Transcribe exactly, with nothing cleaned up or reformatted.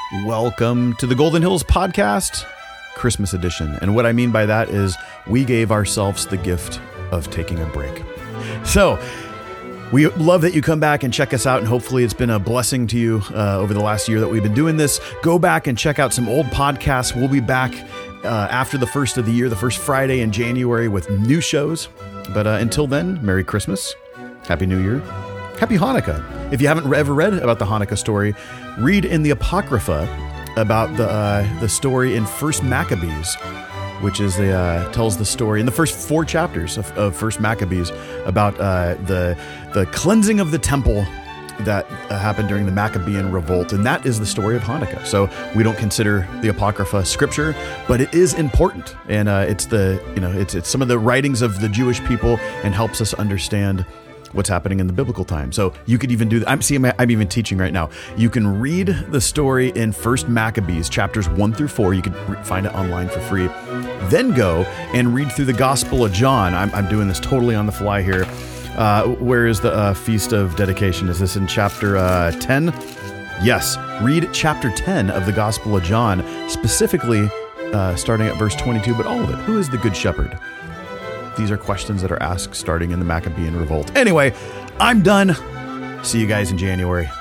Welcome to the Golden Hills Podcast, Christmas edition. And what I mean by that is we gave ourselves the gift of taking a break. So we love that you come back and check us out, and hopefully it's been a blessing to you uh, over the last year that we've been doing this. Go back and check out some old podcasts. We'll be back uh, after the first of the year, the first Friday in January, with new shows. But uh, until then, Merry Christmas, Happy New Year, Happy Hanukkah. If you haven't ever read about the Hanukkah story, read in the Apocrypha about the uh, the story in First Maccabees, which is the uh, tells the story in the first four chapters of, of First Maccabees about uh, the the cleansing of the temple that uh, happened during the Maccabean revolt, and that is the story of Hanukkah. So we don't consider the Apocrypha scripture, but it is important, and uh, it's the you know it's it's some of the writings of the Jewish people and helps us understand what's happening in the biblical time. So you could even do that. I'm see, I'm, I'm even teaching right now. You can read the story in First Maccabees, chapters one through four. You can re- find it online for free. Then go and read through the Gospel of John. I'm, I'm doing this totally on the fly here. Uh, where is the uh, Feast of Dedication? Is this in chapter uh, ten? Yes. Read chapter ten of the Gospel of John, specifically uh, starting at verse twenty-two, but all of it. Who is the Good Shepherd? These are questions that are asked starting in the Maccabean revolt. Anyway, I'm done. See you guys in January.